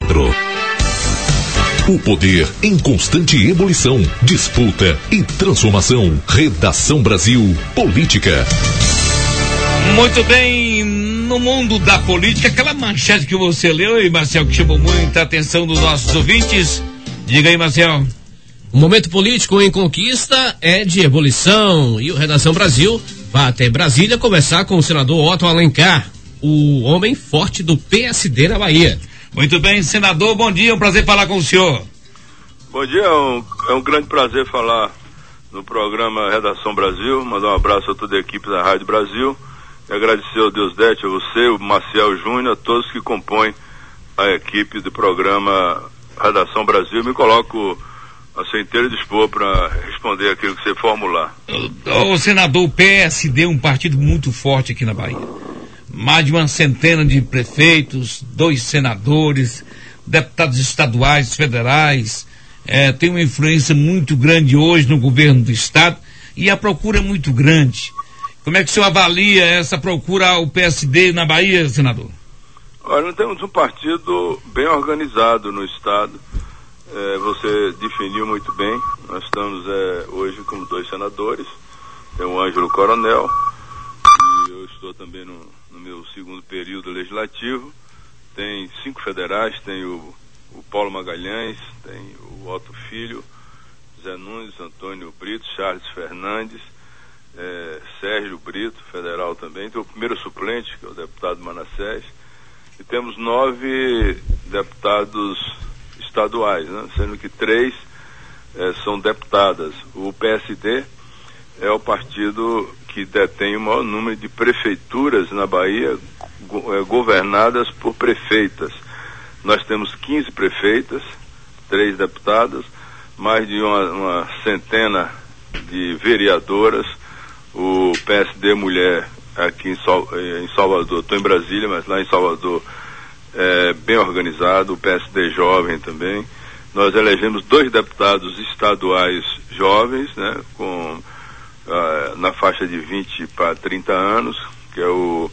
O poder em constante ebulição, disputa e transformação. Redação Brasil Política. Muito bem, no mundo da política, aquela manchete que você leu aí, Marcel, que chamou muita atenção dos nossos ouvintes. Diga aí, Marcel. O momento político em conquista é de ebulição e o Redação Brasil vai até Brasília conversar com o senador Otto Alencar, o homem forte do PSD na Bahia. Muito bem, senador, bom dia, é um prazer falar com o senhor. Bom dia, é um grande prazer falar no programa Redação Brasil, mandar um abraço a toda a equipe da Rádio Brasil e agradecer ao Deusdete, a você, o Marcel Júnior, a todos que compõem a equipe do programa Redação Brasil. Me coloco a seu inteiro dispor para responder aquilo que você formular. O senador, o PSD é um partido muito forte aqui na Bahia. Mais de uma centena de prefeitos, 2 senadores, deputados estaduais, federais, tem uma influência muito grande hoje no governo do estado e a procura é muito grande. Como é que o senhor avalia essa procura ao PSD na Bahia, senador? Olha, nós temos um partido bem organizado no estado. Você definiu muito bem. Nós estamos hoje com 2 senadores. Tem o Ângelo Coronel e eu estou também no meu segundo período legislativo. Tem 5 federais, tem o Paulo Magalhães, tem o Otto Filho, Zé Nunes, Antônio Brito, Charles Fernandes, Sérgio Brito, federal também. Tem o primeiro suplente, que é o deputado Manassés, e temos 9 deputados estaduais, né? Sendo que 3 são deputadas. O PSD é o partido que detém o maior número de prefeituras na Bahia, governadas por prefeitas. Nós temos 15 prefeitas, 3 deputadas, mais de uma centena de vereadoras. O PSD Mulher aqui em Salvador, estou em Brasília, mas lá em Salvador é bem organizado. O PSD Jovem também. Nós elegemos 2 deputados estaduais jovens, né, na faixa de 20 para 30 anos, que é o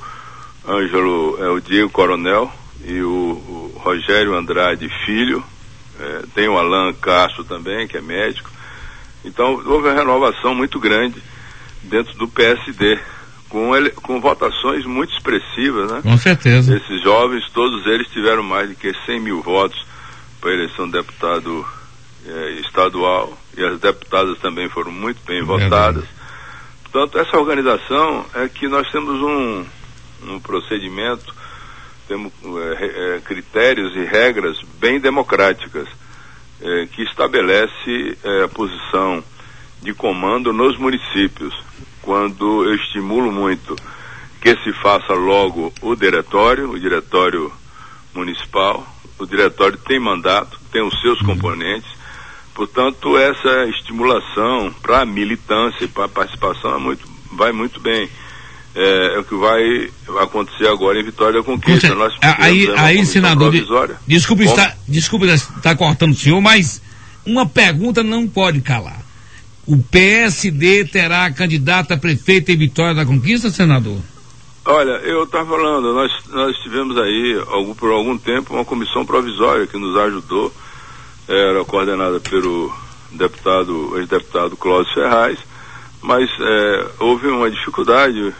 o Diego Coronel e o Rogério Andrade Filho. Tem o Alan Castro também, que é médico. Então houve uma renovação muito grande dentro do PSD, com votações muito expressivas, né? Com certeza. Esses jovens, todos eles tiveram mais de 100 mil votos para a eleição de deputado estadual, e as deputadas também foram muito bem votadas. Portanto, essa organização é que nós temos um procedimento, temos critérios e regras bem democráticas, que estabelece a posição de comando nos municípios. Quando eu estimulo muito que se faça logo o diretório municipal. O diretório tem mandato, tem os seus componentes. Portanto, essa estimulação para a militância e para a participação vai muito bem. É o que vai acontecer agora em Vitória da Conquista. Nós aí, senador, desculpe estar cortando o senhor, mas uma pergunta não pode calar. O PSD terá candidata a prefeito em Vitória da Conquista, senador? Olha, eu estava falando, nós tivemos aí, por algum tempo, uma comissão provisória que nos ajudou, era coordenada pelo ex-deputado Cláudio Ferraz, mas houve uma dificuldade,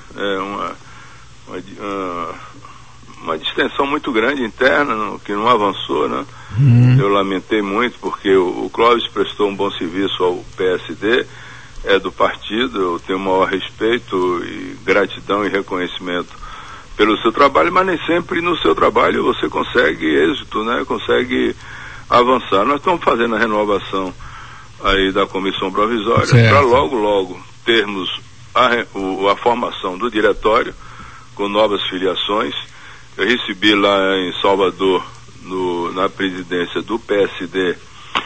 uma distensão muito grande interna, que não avançou, né? Eu lamentei muito, porque o Clóvis prestou um bom serviço ao PSD, é do partido, eu tenho o maior respeito e gratidão e reconhecimento pelo seu trabalho, mas nem sempre no seu trabalho você consegue êxito, né? Consegue avançar. Nós estamos fazendo a renovação aí da comissão provisória para logo termos a formação do diretório com novas filiações. Eu recebi lá em Salvador, na presidência do PSD,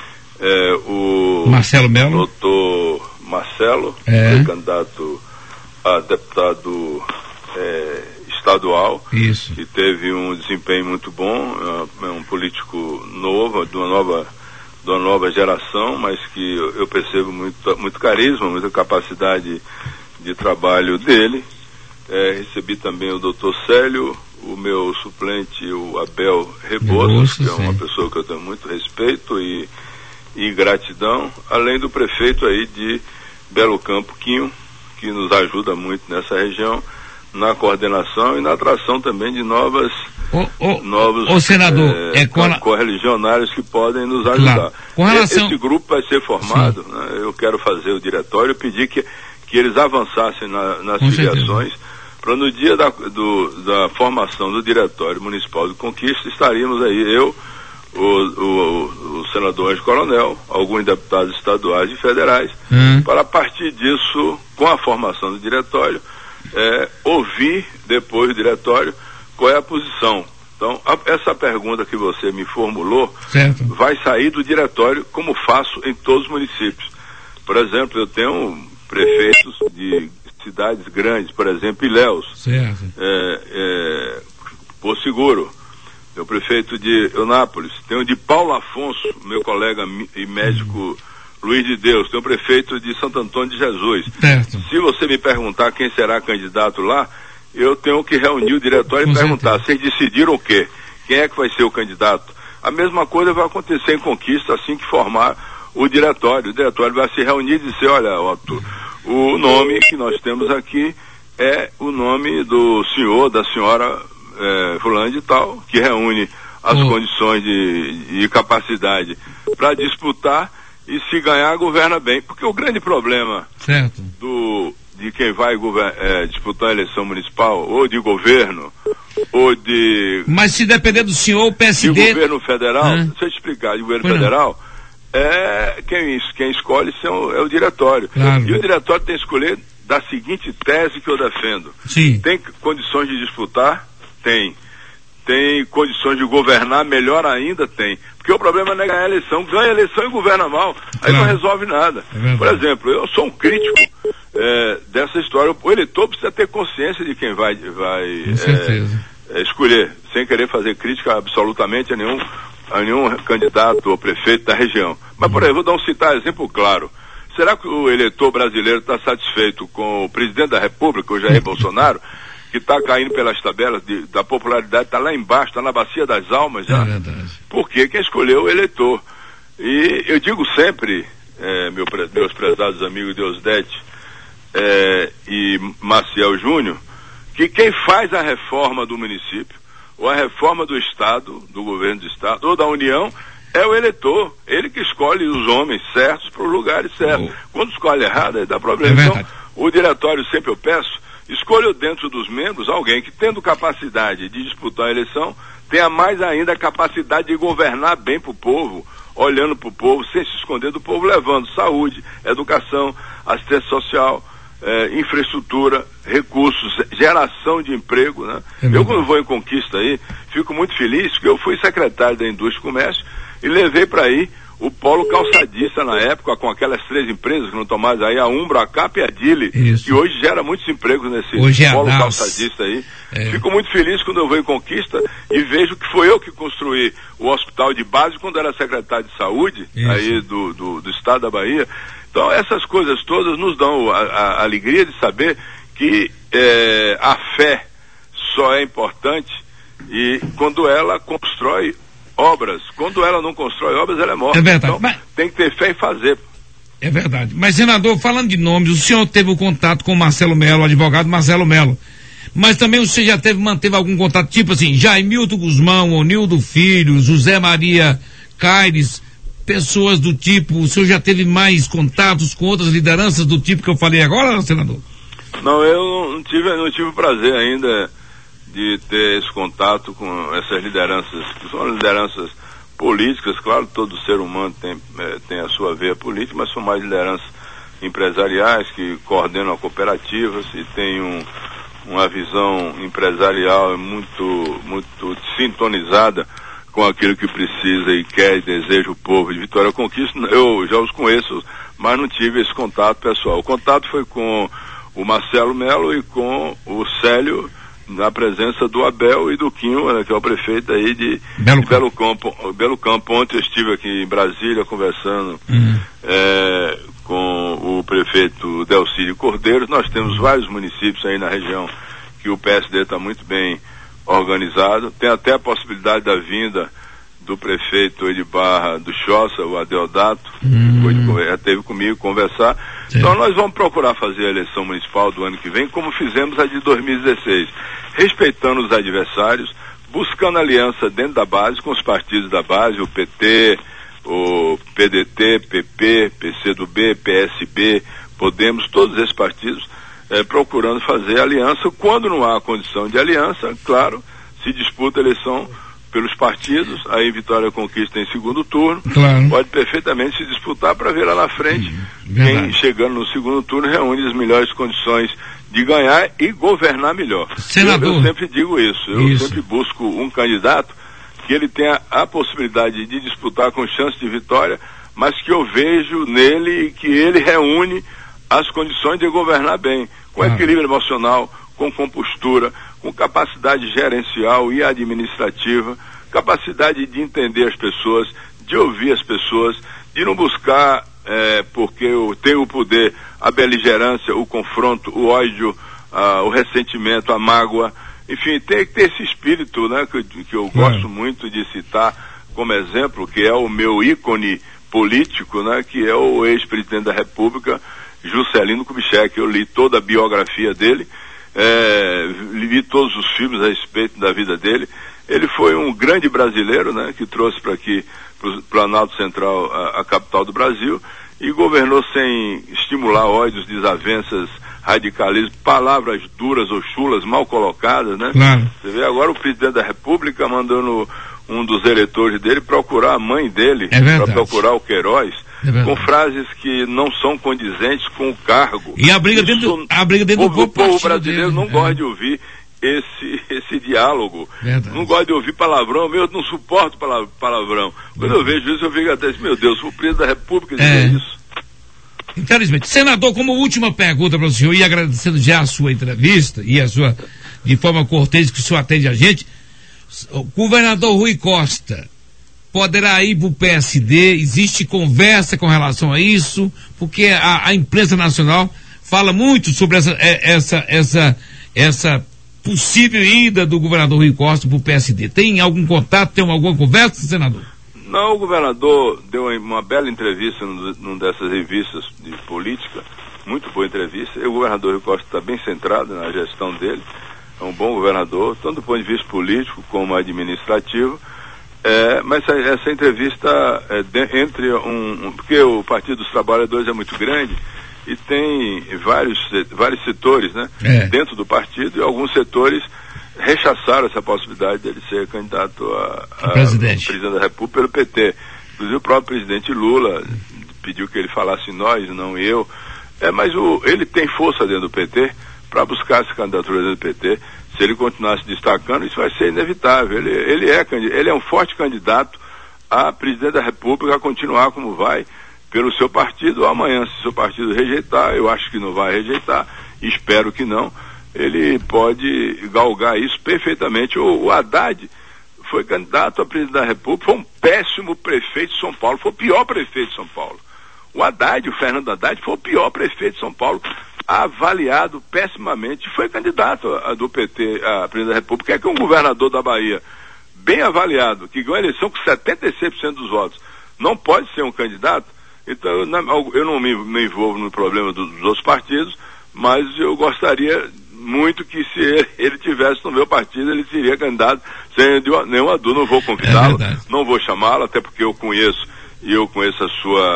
o Marcelo Melo, doutor Marcelo, foi candidato a deputado estadual. Isso. Que teve um desempenho muito bom, é um político novo, de uma nova geração, mas que eu percebo muito carisma, muita capacidade de trabalho dele. Recebi também o doutor Célio, o meu suplente, o Abel Rebouças, que é uma pessoa que eu tenho muito respeito e gratidão, além do prefeito aí de Belo Campo, Quinho, que nos ajuda muito nessa região, na coordenação e na atração também de novos senador, correligionários que podem nos ajudar. Claro. Com relação... Esse grupo vai ser formado, né? Eu quero fazer o diretório, pedir que eles avançassem nas filiações, para no dia da formação do Diretório Municipal de Conquista, estaríamos aí, eu, o senador Ângelo Coronel, alguns deputados estaduais e federais, para a partir disso, com a formação do diretório, ouvir depois do diretório qual é a posição. Então, essa pergunta que você me formulou vai sair do diretório, como faço em todos os municípios. Por exemplo, eu tenho prefeitos de cidades grandes, por exemplo, Ilhéus, Porto Seguro, tem o prefeito de Eunápolis, tem o de Paulo Afonso, meu colega e médico Luiz de Deus, tem o prefeito de Santo Antônio de Jesus. Se você me perguntar quem será candidato lá, eu tenho que reunir o diretório e perguntar, vocês decidiram o quê? Quem é que vai ser o candidato? A mesma coisa vai acontecer em Conquista assim que formar o diretório. O diretório vai se reunir e dizer, olha, Otto, o nome que nós temos aqui é o nome do senhor, da senhora fulano de tal, que reúne as condições de capacidade para disputar, e se ganhar, governa bem. Porque o grande problema de quem vai disputar a eleição municipal, ou de governo, ou de... Mas se depender do senhor, o PSD... De governo federal, deixa eu explicar, de governo federal, quem escolhe é o diretório. E o diretório tem que escolher da seguinte tese que eu defendo. Tem condições de disputar? Tem. Tem condições de governar? Melhor ainda, tem. Porque o problema não é ganhar a eleição. Ganha a eleição e governa mal. Aí não resolve nada. Por exemplo, eu sou um crítico dessa história. O eleitor precisa ter consciência de quem vai escolher, sem querer fazer crítica absolutamente a nenhum candidato ou prefeito da região. Mas, por exemplo, vou citar um exemplo claro. Será que o eleitor brasileiro está satisfeito com o presidente da República, o Jair Bolsonaro, que está caindo pelas tabelas da popularidade, está lá embaixo, está na bacia das almas já? Porque quem escolheu o eleitor. E eu digo sempre, meus prezados amigos Deusdete e Maciel Júnior, que quem faz a reforma do município, ou a reforma do Estado, do governo do Estado, ou da União, é o eleitor. Ele que escolhe os homens certos para os lugares certos. Quando escolhe errado, aí dá problema. Então, o diretório, sempre eu peço, escolha dentro dos membros alguém que, tendo capacidade de disputar a eleição, tenha mais ainda a capacidade de governar bem para o povo, olhando para o povo, sem se esconder do povo, levando saúde, educação, assistência social, infraestrutura, recursos, geração de emprego, né? Eu, quando vou em Conquista aí, fico muito feliz, porque eu fui secretário da Indústria e Comércio e levei para aí o polo calçadista na época, com aquelas 3 empresas que não estão mais aí, a Umbro, a Cap e a Dili, que hoje gera muitos empregos nesse polo calçadista aí. Fico muito feliz quando eu vou em Conquista e vejo que foi eu que construí o hospital de base quando era secretário de saúde aí do estado da Bahia. Então, essas coisas todas nos dão a alegria de saber que a fé só é importante e quando ela constrói obras. Quando ela não constrói obras, ela é morta. Então, tem que ter fé em fazer. É verdade. Mas, senador, falando de nomes, o senhor teve o contato com o Marcelo Melo, o advogado Marcelo Melo. Mas também o senhor já manteve algum contato, tipo assim, Jaimilton Guzmão, Onildo Filho, José Maria Caires, pessoas do tipo, o senhor já teve mais contatos com outras lideranças do tipo que eu falei agora, senador? Não, eu não tive o prazer ainda de ter esse contato com essas lideranças, que são lideranças políticas. Claro, todo ser humano tem a sua veia política, mas são mais lideranças empresariais que coordenam cooperativas e têm uma visão empresarial muito sintonizada com aquilo que precisa e quer e deseja o povo de Vitória Conquista. Eu já os conheço, mas não tive esse contato pessoal. O contato foi com o Marcelo Melo e com o Célio, na presença do Abel e do Quinho, né, que é o prefeito aí de Belo Campo. Ontem eu estive aqui em Brasília conversando com o prefeito Delcídio Cordeiro. Nós temos vários municípios aí na região que o PSD está muito bem organizado. Tem até a possibilidade da vinda do prefeito de Barra do Choça, o Adeodato, já esteve comigo conversar. Sim. Então nós vamos procurar fazer a eleição municipal do ano que vem como fizemos a de 2016, respeitando os adversários, buscando aliança dentro da base, com os partidos da base, o PT, o PDT, PP, PCdoB, PSB, Podemos, todos esses partidos, procurando fazer aliança. Quando não há condição de aliança, claro, se disputa a eleição pelos partidos, aí Vitória Conquista em segundo turno, claro. Pode perfeitamente se disputar para ver lá na frente quem chegando no segundo turno reúne as melhores condições de ganhar e governar melhor. Senador. Eu sempre digo isso, eu sempre busco um candidato que ele tenha a possibilidade de disputar com chance de vitória, mas que eu vejo nele que ele reúne as condições de governar bem, com equilíbrio emocional, com compostura, com capacidade gerencial e administrativa, capacidade de entender as pessoas, de ouvir as pessoas, de não buscar, porque eu tenho o poder, a beligerância, o confronto, o ódio, o ressentimento, a mágoa. Enfim, tem que ter esse espírito, né, que eu gosto muito de citar como exemplo, que é o meu ícone político, né, que é o ex-presidente da República, Juscelino Kubitschek. Eu li toda a biografia dele, vi todos os filmes a respeito da vida dele. Ele foi um grande brasileiro, né, que trouxe para aqui, para o Planalto Central, a capital do Brasil, e governou sem estimular ódios, desavenças, radicalismo, palavras duras ou chulas, mal colocadas, né? Claro. Você vê agora o presidente da República mandando um dos eleitores dele procurar a mãe dele, para procurar o Queiroz, com frases que não são condizentes com o cargo. E a briga dentro do povo brasileiro dele, não gosta de ouvir esse diálogo. Verdade. Não gosta de ouvir palavrão. Eu não suporto palavrão. Quando eu vejo isso, eu fico até assim, meu Deus, o presidente da República diz isso. Infelizmente. Senador, como última pergunta para o senhor, e agradecendo já a sua entrevista e a sua, de forma cortês que o senhor atende a gente, o governador Rui Costa poderá ir para o PSD? Existe conversa com relação a isso? Porque a imprensa nacional fala muito sobre essa possível ida do governador Rui Costa para o PSD. Tem algum contato, tem alguma conversa, senador? Não, o governador deu uma bela entrevista numa dessas revistas de política, muito boa entrevista, e o governador Rui Costa está bem centrado na gestão dele, é um bom governador, tanto do ponto de vista político como administrativo, mas essa entrevista entre porque o Partido dos Trabalhadores é muito grande e tem vários setores, né, dentro do partido, e alguns setores rechaçaram essa possibilidade dele ser candidato a presidente da República pelo PT. Inclusive o próprio presidente Lula pediu que ele falasse nós, não eu. Mas ele tem força dentro do PT para buscar essa candidatura dentro do PT. Se ele continuar se destacando, isso vai ser inevitável. Ele é um forte candidato a presidente da República, a continuar como vai pelo seu partido. Amanhã, se o seu partido rejeitar, eu acho que não vai rejeitar, espero que não, ele pode galgar isso perfeitamente. O Haddad foi candidato a presidente da República, foi um péssimo prefeito de São Paulo, foi o pior prefeito de São Paulo. O Fernando Haddad, foi o pior prefeito de São Paulo, avaliado pessimamente, foi candidato do PT a presidente da República. É que um governador da Bahia, bem avaliado, que ganhou a eleição com 76% dos votos, não pode ser um candidato. Então eu não me envolvo no problema dos outros partidos, mas eu gostaria muito que se ele tivesse no meu partido, ele seria candidato sem nenhuma dúvida. Não vou convidá-lo, não vou chamá-lo, até porque eu conheço a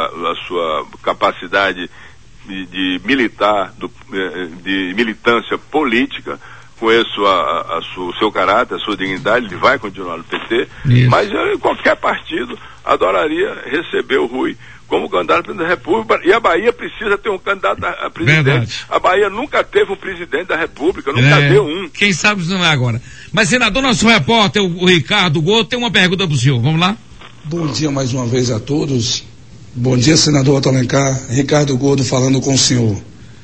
sua capacidade de militar, de militância política, conheço o seu caráter, a sua dignidade. Ele vai continuar no PT, mas eu, em qualquer partido, adoraria receber o Rui como candidato a presidente da República, e a Bahia precisa ter um candidato a presidente. Verdade. A Bahia nunca teve um presidente da República, nunca deu um. Quem sabe isso não é agora. Mas, senador, nosso repórter, o Ricardo Gordo, tem uma pergunta para o senhor. Vamos lá? Bom dia mais uma vez a todos. Bom dia, senador Otto Alencar. Ricardo Gordo falando com o senhor.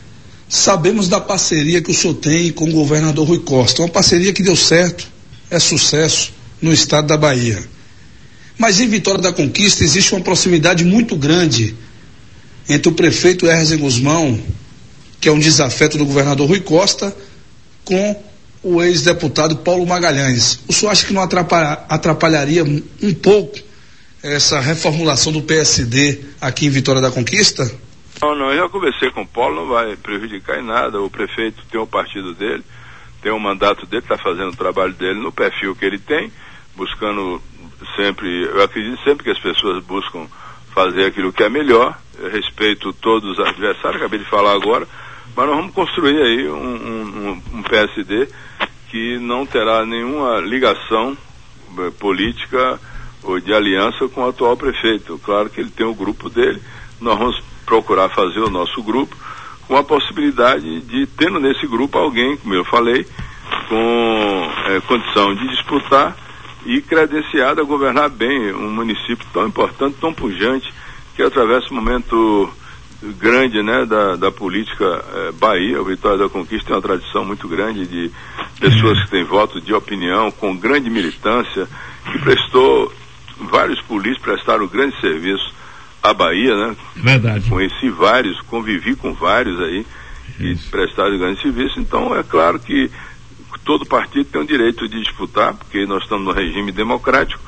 Sabemos da parceria que o senhor tem com o governador Rui Costa, uma parceria que deu certo, é sucesso no estado da Bahia. Mas em Vitória da Conquista existe uma proximidade muito grande entre o prefeito Erzen Guzmão, que é um desafeto do governador Rui Costa, com o ex-deputado Paulo Magalhães. O senhor acha que não atrapalharia um pouco essa reformulação do PSD aqui em Vitória da Conquista? Não, eu já conversei com o Paulo, não vai prejudicar em nada. O prefeito tem o partido dele, tem o mandato dele, está fazendo o trabalho dele no perfil que ele tem, buscando sempre, eu acredito sempre que as pessoas buscam fazer aquilo que é melhor. Eu respeito todos os adversários, acabei de falar agora, mas nós vamos construir aí um PSD que não terá nenhuma ligação política ou de aliança com o atual prefeito. Claro que ele tem o grupo dele, nós vamos procurar fazer o nosso grupo com a possibilidade de, tendo nesse grupo alguém, como eu falei, com condição de disputar e credenciado a governar bem um município tão importante, tão pujante, que atravessa um momento grande, né, da política Bahia. O Vitória da Conquista tem uma tradição muito grande de pessoas que têm voto de opinião, com grande militância, que prestou, vários políticos prestaram grande serviço à Bahia, né? Verdade. Conheci vários, convivi com vários aí, que prestaram grande serviço. Então é claro que todo partido tem o direito de disputar, porque nós estamos no regime democrático,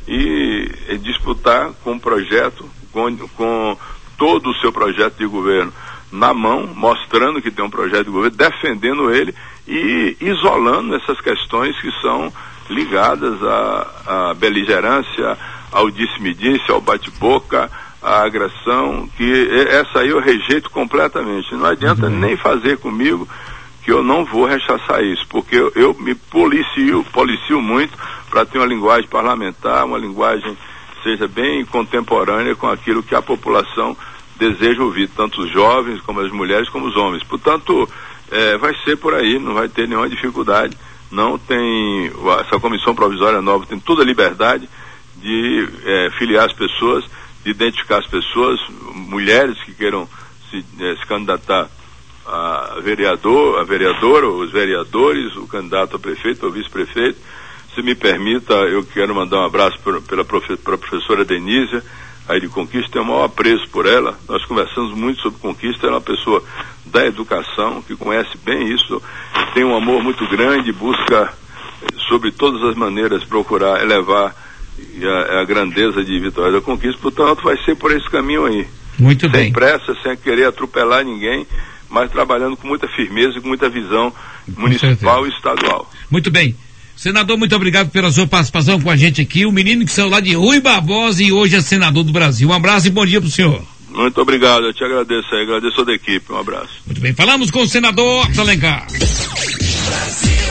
e disputar com um projeto, com todo o seu projeto de governo na mão, mostrando que tem um projeto de governo, defendendo ele e isolando essas questões que são ligadas à beligerância, ao disse-me-disse, ao bate-boca, à agressão, que essa aí eu rejeito completamente. Não adianta nem fazer comigo, que eu não vou rechaçar isso, porque eu me policio muito para ter uma linguagem parlamentar, uma linguagem que seja bem contemporânea com aquilo que a população deseja ouvir, tanto os jovens, como as mulheres, como os homens. Portanto, vai ser por aí, não vai ter nenhuma dificuldade. Não tem, essa comissão provisória nova tem toda a liberdade de filiar as pessoas, de identificar as pessoas, mulheres que queiram se candidatar a vereadora, os vereadores, o candidato a prefeito ou vice-prefeito. Se me permita, eu quero mandar um abraço para a professora Denísia, aí de Conquista, tenho o maior apreço por ela. Nós conversamos muito sobre Conquista, ela é uma pessoa da educação, que conhece bem isso, tem um amor muito grande, busca, sobre todas as maneiras, procurar elevar a grandeza de Vitória da Conquista. Portanto, vai ser por esse caminho aí. Muito bem. Sem pressa, sem querer atropelar ninguém, mas trabalhando com muita firmeza e com muita visão municipal e estadual. Muito bem. Senador, muito obrigado pela sua participação com a gente aqui. O menino que saiu lá de Rui Barbosa e hoje é senador do Brasil. Um abraço e bom dia pro senhor. Muito obrigado, eu te agradeço aí, agradeço toda a equipe, um abraço. Muito bem, falamos com o senador Otto Alencar.